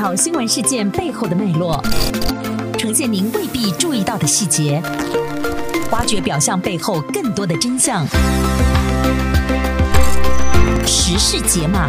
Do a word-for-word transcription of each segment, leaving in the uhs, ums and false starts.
讨新闻事件背后的脉络，呈现您未必注意到的细节，挖掘表象背后更多的真相。时事解码。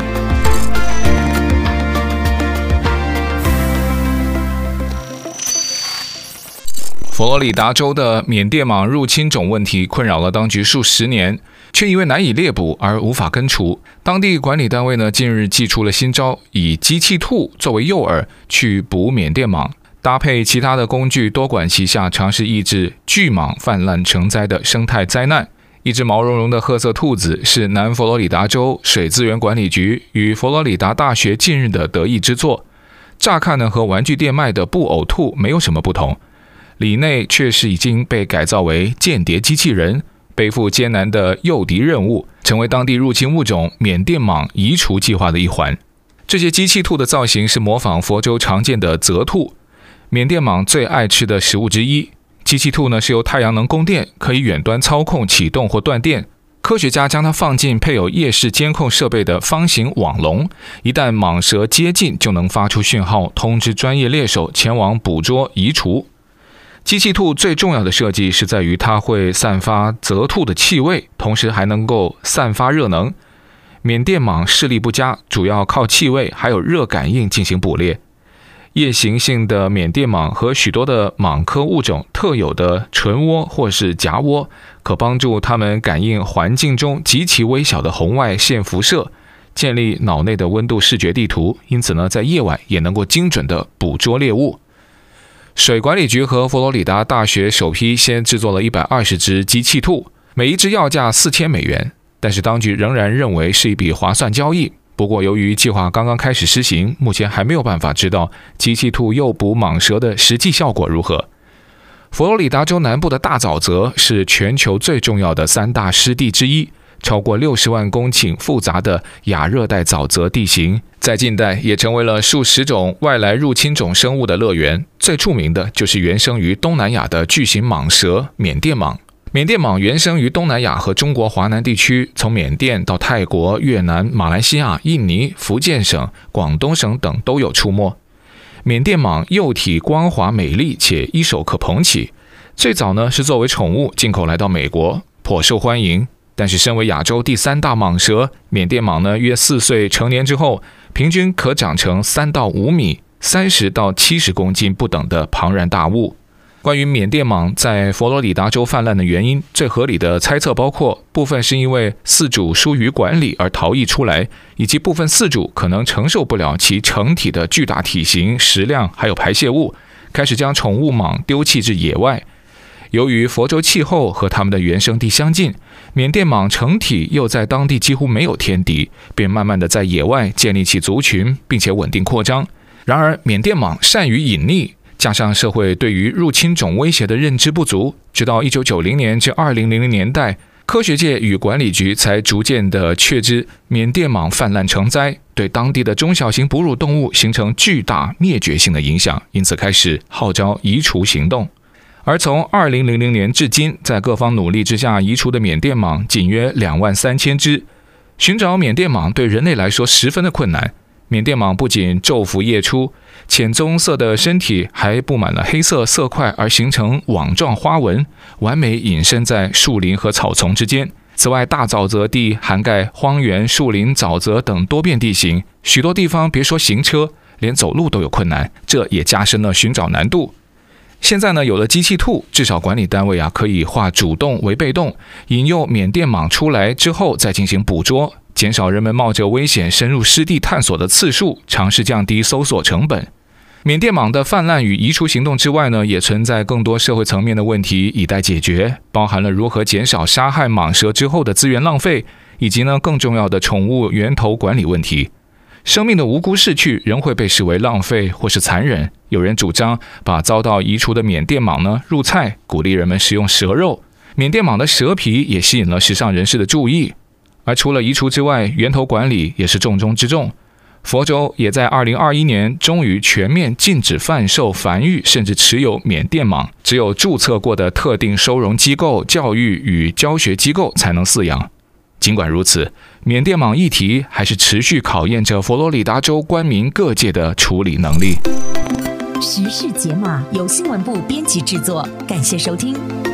佛罗里达州的缅甸蟒入侵种问题困扰了当局数十年，却因为难以猎捕而无法根除。当地管理单位呢，近日祭出了新招，以机器兔作为诱饵去捕缅甸蟒，搭配其他的工具，多管齐下，尝试抑制巨蟒泛滥成灾的生态灾难。一只毛茸茸的褐色兔子是南佛罗里达州水资源管理局与佛罗里达大学近日的得意之作。乍看呢，和玩具店卖的布偶兔没有什么不同，里内却是已经被改造为间谍机器人，背负艰难的诱敌任务，成为当地入侵物种缅甸蟒移除计划的一环。这些机器兔的造型是模仿佛州常见的泽兔，缅甸蟒最爱吃的食物之一。机器兔呢是由太阳能供电，可以远端操控启动或断电。科学家将它放进配有夜视监控设备的方形网笼，一旦蟒蛇接近，就能发出讯号通知专业猎手前往捕捉移除。机器兔最重要的设计是在于它会散发泽兔的气味，同时还能够散发热能。缅甸蟒视力不佳，主要靠气味还有热感应进行捕猎。夜行性的缅甸蟒和许多的蟒科物种特有的唇窝或是颊窝，可帮助它们感应环境中极其微小的红外线辐射，建立脑内的温度视觉地图，因此呢，在夜晚也能够精准地捕捉猎物。水管理局和佛罗里达大学首批先制作了一百二十只机器兔，每一只要价四千美元，但是当局仍然认为是一笔划算交易。不过由于计划刚刚开始施行，目前还没有办法知道机器兔诱捕蟒蛇的实际效果如何。佛罗里达州南部的大沼泽是全球最重要的三大湿地之一，超过六十万公顷复杂的亚热带沼泽地形，在近代也成为了数十种外来入侵种生物的乐园。最著名的就是原生于东南亚的巨型蟒蛇缅甸蟒。缅甸蟒原生于东南亚和中国华南地区，从缅甸到泰国、越南、马来西亚、印尼、福建省、广东省等都有出没。缅甸蟒幼体光滑美丽，且一手可捧起。最早呢是作为宠物进口来到美国，颇受欢迎。但是身为亚洲第三大蟒蛇，缅甸蟒呢约四岁成年之后，平均可长成三到五米、三十到七十公斤不等的庞然大物。关于缅甸蟒在佛罗里达州泛滥的原因，最合理的猜测包括部分是因为饲主疏于管理而逃逸出来，以及部分饲主可能承受不了其成体的巨大体型、食量还有排泄物，开始将宠物蟒丢弃至野外。由于佛州气候和它们的原生地相近，缅甸蟒成体又在当地几乎没有天敌，便慢慢的在野外建立起族群，并且稳定扩张。然而缅甸蟒善于隐匿，加上社会对于入侵种威胁的认知不足，直到一九九零年至二零零零年代，科学界与管理局才逐渐的确知缅甸蟒泛滥成灾，对当地的中小型哺乳动物形成巨大灭绝性的影响，因此开始号召移除行动。而从二零零零年至今，在各方努力之下，移除的缅甸蟒仅约两万三千只。寻找缅甸蟒对人类来说十分的困难。缅甸蟒不仅昼伏夜出，浅棕色的身体还布满了黑色色块，而形成网状花纹，完美隐身在树林和草丛之间。此外，大沼泽地涵盖荒原、树林、沼泽等多变地形，许多地方别说行车，连走路都有困难，这也加深了寻找难度。现在呢，有了机器兔，至少管理单位啊可以化主动为被动，引诱缅甸蟒出来之后再进行捕捉，减少人们冒着危险深入湿地探索的次数，尝试降低搜索成本。缅甸蟒的泛滥与移除行动之外呢，也存在更多社会层面的问题以待解决，包含了如何减少杀害蟒蛇之后的资源浪费，以及呢更重要的宠物源头管理问题。生命的无辜逝去仍会被视为浪费或是残忍。有人主张把遭到移除的缅甸蟒呢入菜，鼓励人们食用蛇肉。缅甸蟒的蛇皮也吸引了时尚人士的注意。而除了移除之外，源头管理也是重中之重。佛州也在二零二一年终于全面禁止贩售、繁育甚至持有缅甸蟒，只有注册过的特定收容机构、教育与教学机构才能饲养。尽管如此， 缅甸蟒议题还是持续考验着佛罗里达州官民各界的处理能力。 时事解码由新闻部编辑制作，感谢收听。